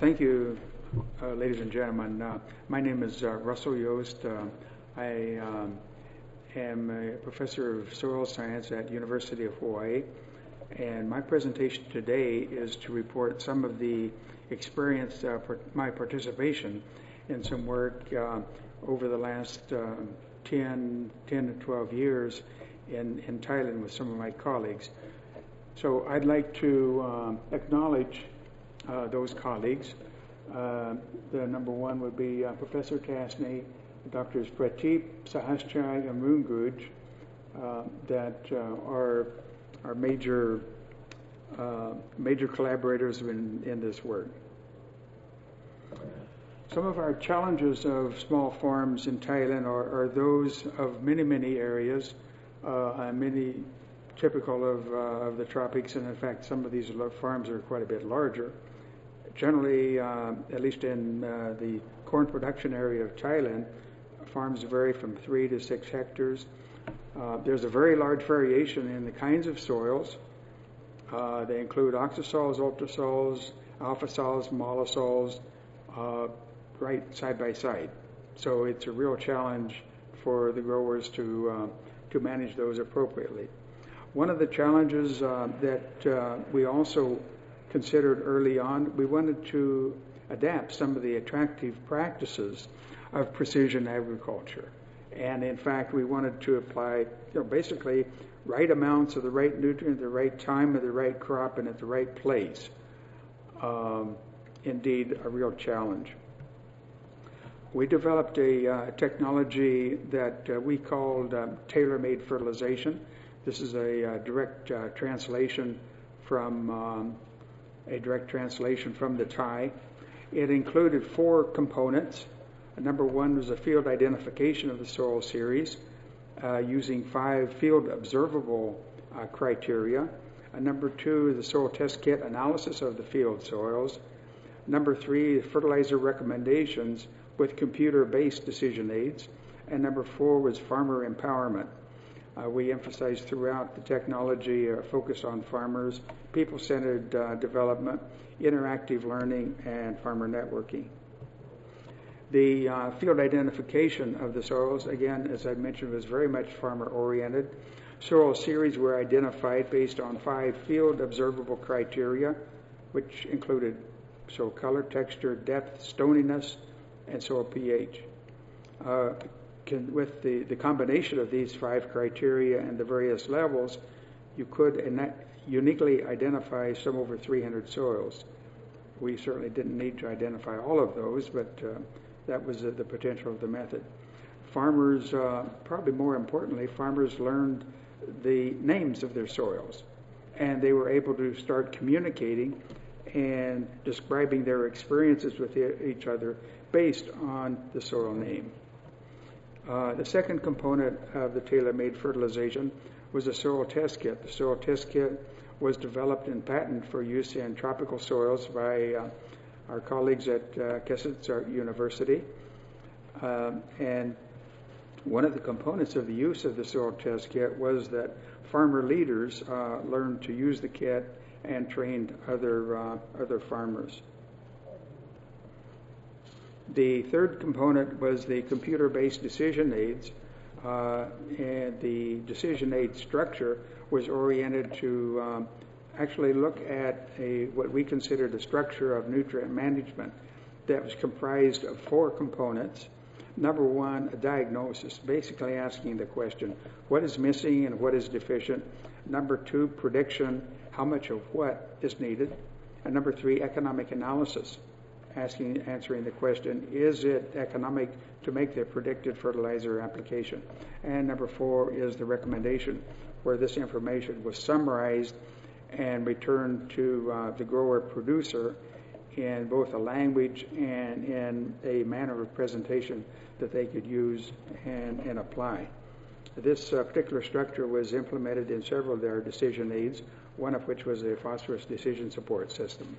Thank you, ladies and gentlemen. My name is Russell Yost. I am a professor of soil science at University of Hawaii, and my presentation today is to report some of the experience, my participation in some work over the last 10 to 12 years in Thailand with some of my colleagues. So I'd like to acknowledge those colleagues. The number one would be Professor Tasney, Drs. Prateep, Sahasrai, and Runguj, that are major collaborators in this work. Some of our challenges of small farms in Thailand are those of many areas, many typical of the tropics, and in fact some of these farms are quite a bit larger. Generally, at least in the corn production area of Thailand, farms vary from 3 to 6 hectares. There's a very large variation in the kinds of soils. They include oxasols, ultrasols, alpha sols, mollisols, right side by side. So it's a real challenge for the growers to manage those appropriately. One of the challenges that we also considered early on, we wanted to adapt some of the attractive practices of precision agriculture. And in fact, we wanted to apply, basically right amounts of the right nutrient at the right time of the right crop and at the right place. Indeed, a real challenge. We developed a technology that we called tailor-made fertilization. This is a direct translation from the Thai. It included 4 components. Number 1 was a field identification of the soil series using 5 field observable criteria. Number 2, the soil test kit analysis of the field soils. Number 3, fertilizer recommendations with computer-based decision aids. And number 4 was farmer empowerment. We emphasized throughout the technology focus on farmers, people-centered development, interactive learning, and farmer networking. The field identification of the soils, again, as I mentioned, was very much farmer-oriented. Soil series were identified based on 5 field observable criteria, which included soil color, texture, depth, stoniness, and soil pH. With the combination of these 5 criteria and the various levels, you could uniquely identify some over 300 soils. We certainly didn't need to identify all of those, but that was the potential of the method. Farmers, probably more importantly, farmers learned the names of their soils, and they were able to start communicating and describing their experiences with each other based on the soil name. The second component of the tailor-made fertilization was a soil test kit. The soil test kit was developed and patented for use in tropical soils by our colleagues at Kesset University. And one of the components of the use of the soil test kit was that farmer leaders learned to use the kit and trained other farmers. The third component was the computer-based decision aids, and the decision aid structure was oriented to actually look at what we considered a structure of nutrient management that was comprised of 4 components. Number 1, a diagnosis, basically asking the question, what is missing and what is deficient? Number 2, prediction, how much of what is needed? And number 3, economic analysis, answering the question, is it economic to make the predicted fertilizer application? And number 4 is the recommendation, where this information was summarized and returned to the grower producer in both a language and in a manner of presentation that they could use and apply. This particular structure was implemented in several of their decision aids, one of which was a phosphorus decision support system.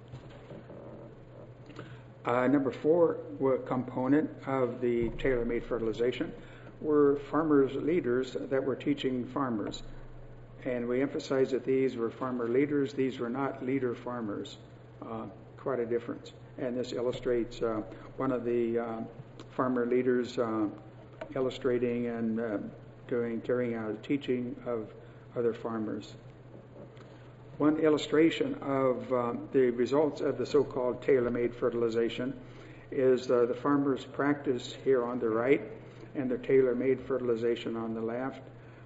Number 4 component of the tailor-made fertilization were farmers' leaders that were teaching farmers. And we emphasized that these were farmer leaders. These were not leader farmers. Quite a difference. and this illustrates one of the farmer leaders illustrating and carrying out a teaching of other farmers. One illustration of the results of the so-called tailor-made fertilization is the farmer's practice here on the right and the tailor-made fertilization on the left.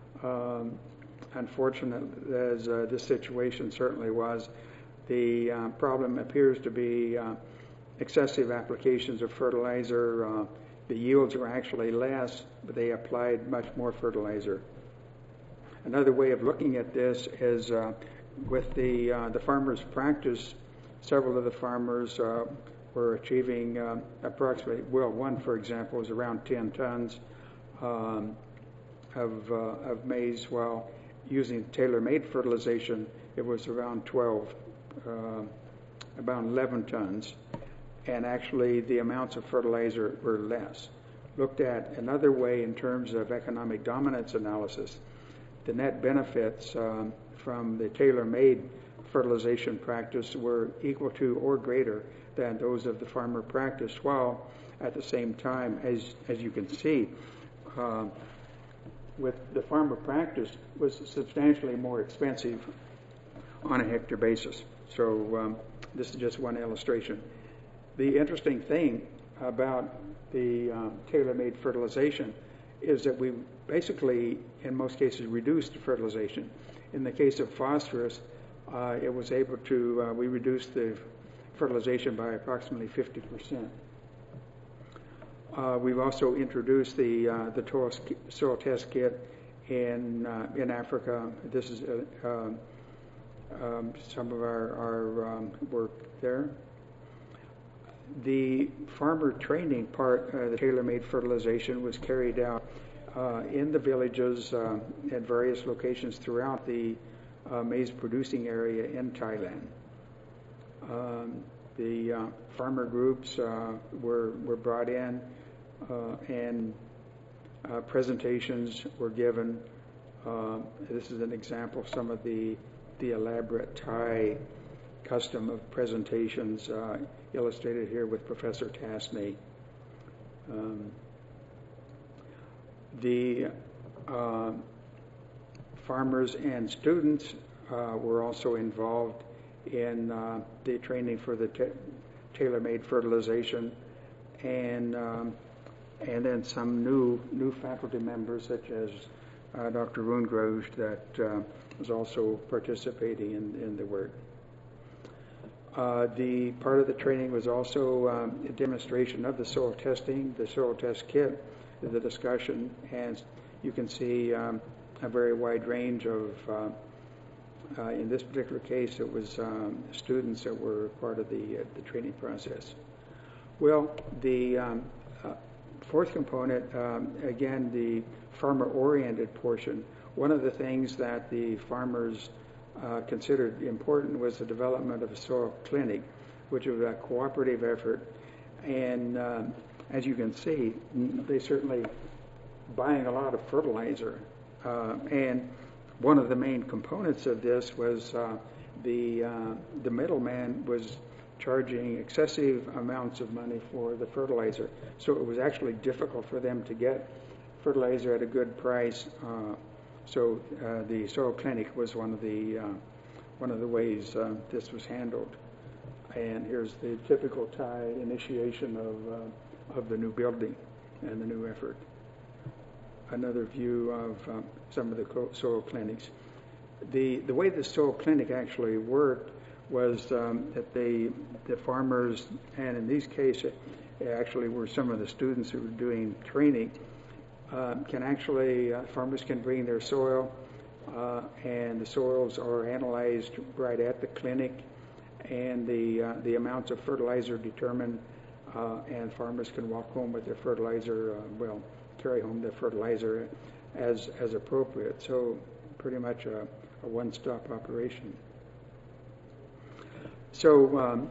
Unfortunate as this situation certainly was, the problem appears to be excessive applications of fertilizer. The yields were actually less, but they applied much more fertilizer. Another way of looking at this is with the farmer's practice, several of the farmers were achieving approximately, one, for example, was around 10 tons of maize, while using tailor-made fertilization, it was around 12, about 11 tons. And actually the amounts of fertilizer were less. Looked at another way in terms of economic dominance analysis, the net benefits from the tailor-made fertilization practice were equal to or greater than those of the farmer practice, while at the same time, as you can see, with the farmer practice was substantially more expensive on a hectare basis. So this is just one illustration. The interesting thing about the tailor-made fertilization is that we basically, in most cases, reduced fertilization. In the case of phosphorus, it was able to, we reduced the fertilization by approximately 50%. We've also introduced the soil test kit in Africa. This is some of our work there. The farmer training part, the tailor-made fertilization, was carried out in the villages at various locations throughout the maize-producing area in Thailand. The farmer groups were brought in and presentations were given. This is an example of some of the elaborate Thai custom of presentations illustrated here with Professor Tasney. The farmers and students were also involved in the training for the tailor-made fertilization, and then some new faculty members such as Dr. Roongroj that was also participating in the work. The part of the training was also a demonstration of the soil testing, the soil test kit, the discussion, and you can see a very wide range of, in this particular case, it was students that were part of the training process. Well, the fourth component, again, the farmer-oriented portion, one of the things that the farmers considered important was the development of a soil clinic, which was a cooperative effort. And as you can see, they certainly buying a lot of fertilizer. And one of the main components of this was the middleman was charging excessive amounts of money for the fertilizer. So it was actually difficult for them to get fertilizer at a good price. So the soil clinic was one of the ways this was handled. And here's the typical Thai initiation of the new building and the new effort. Another view of some of the soil clinics. The way the soil clinic actually worked was that the farmers, and in these cases actually were some of the students who were doing training, can actually, farmers can bring their soil and the soils are analyzed right at the clinic, and the amounts of fertilizer determined, and farmers can walk home with their fertilizer, carry home their fertilizer as appropriate. So pretty much a one-stop operation. So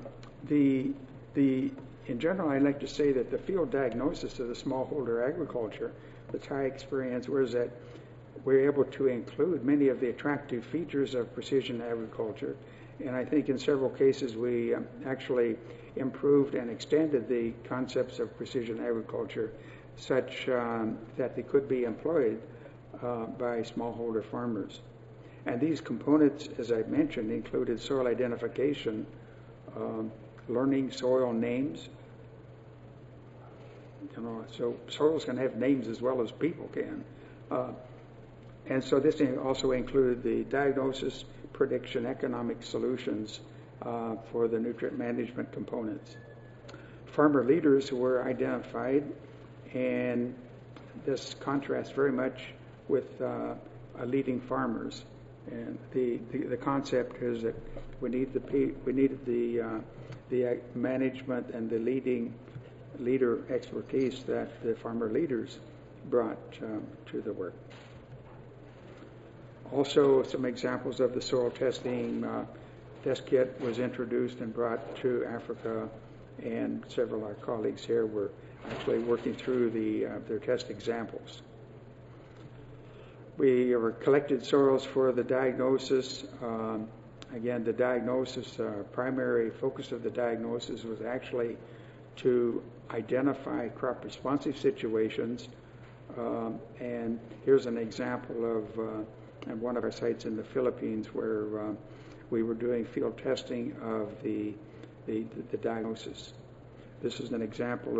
in general, I'd like to say that the field diagnosis of the smallholder agriculture, the Thai experience, was that we're able to include many of the attractive features of precision agriculture And I think in several cases we actually improved and extended the concepts of precision agriculture such that they could be employed by smallholder farmers. And these components, as I mentioned, included soil identification, learning soil names. So soils can have names as well as people can. And so this also included the diagnosis, prediction, economic solutions for the nutrient management components. Farmer leaders were identified, and this contrasts very much with leading farmers. And the concept is that we needed the management and the leader expertise that the farmer leaders brought to the work. Also, some examples of the soil testing test kit was introduced and brought to Africa, and several of our colleagues here were actually working through their test examples. We collected soils for the diagnosis. Again, the diagnosis, primary focus of the diagnosis was actually to identify crop responsive situations. And here's an example of at one of our sites in the Philippines where we were doing field testing of the diagnosis. This is an example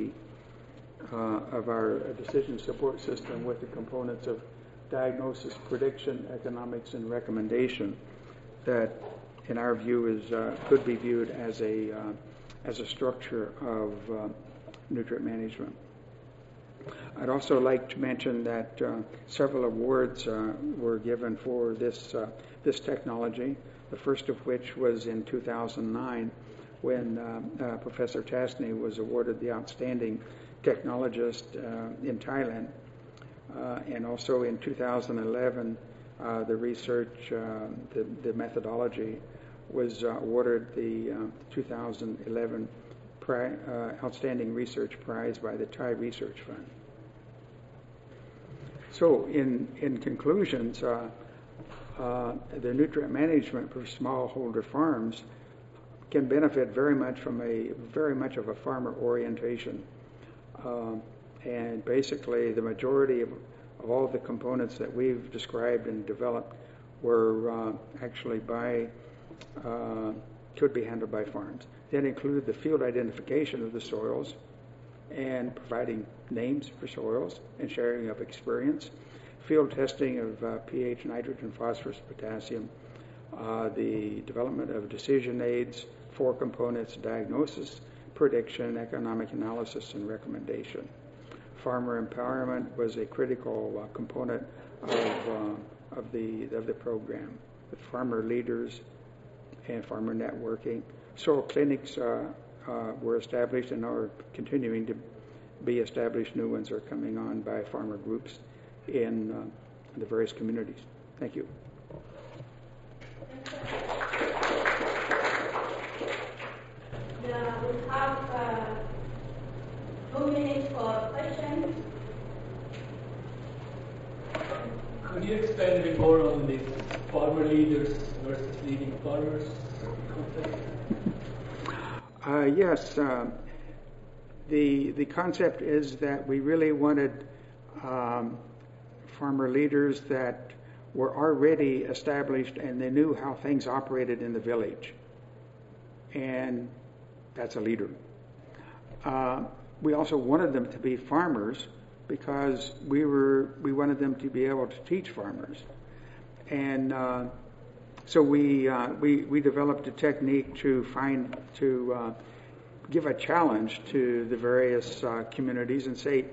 of our decision support system with the components of diagnosis, prediction, economics, and recommendation that, in our view, could be viewed as a structure of nutrient management. I'd also like to mention that several awards were given for this technology. The first of which was in 2009, when Professor Tasney was awarded the Outstanding Technologist in Thailand. And also in 2011, the research, the methodology was awarded the 2011 Outstanding Research Prize by the Thai Research Fund. So in conclusions, the nutrient management for smallholder farms can benefit very much from very much of a farmer orientation. And basically, the majority of all of the components that we've described and developed were actually could be handled by farms. That included the field identification of the soils and providing names for soils and sharing of experience, field testing of pH, nitrogen, phosphorus, potassium, the development of decision aids, 4 components: diagnosis, prediction, economic analysis, and recommendation. Farmer empowerment was a critical component of the program, with farmer leaders and farmer networking. Soil clinics were established and are continuing to be established. New ones are coming on by farmer groups in the various communities. Thank you. We have 2 minutes for questions. Could you expand a bit more on the farmer leaders versus leading farmers concept? Yes. The concept is that we really wanted farmer leaders that were already established and they knew how things operated in the village. And that's a leader. We also wanted them to be farmers because we wanted them to be able to teach farmers. And so we developed a technique to give a challenge to the various communities and say,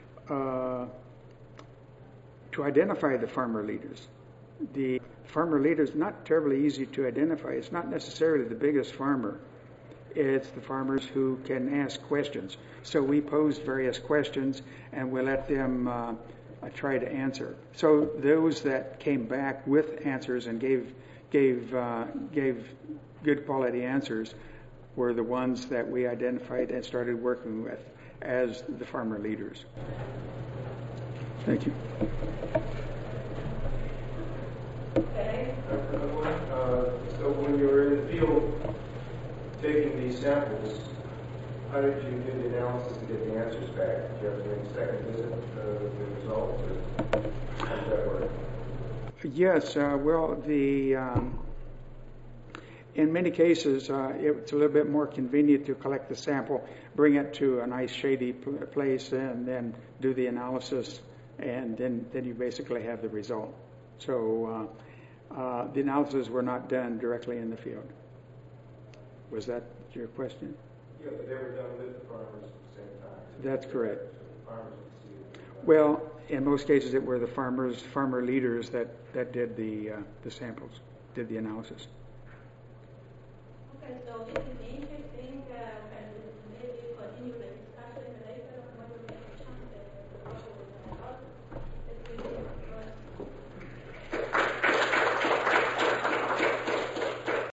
to identify the farmer leaders. The farmer leader is not terribly easy to identify. It's not necessarily the biggest farmer. It's the farmers who can ask questions. So we pose various questions and we let them try to answer. So those that came back with answers and gave good quality answers were the ones that we identified and started working with as the farmer leaders. Thank you. Okay. So when you're these samples, how did you do the analysis to get the answers back? Did you have to make a second visit the results, or how did that work? Yes, well, in many cases, it's a little bit more convenient to collect the sample, bring it to a nice shady place, and then do the analysis, and then you basically have the result. So the analyses were not done directly in the field. Was that your question? Yeah, but they were done with the farmers at the same time. That's correct. So the farmers could see it. Well, in most cases, it were the farmer leaders that did the samples, did the analysis. Okay, so this is interesting when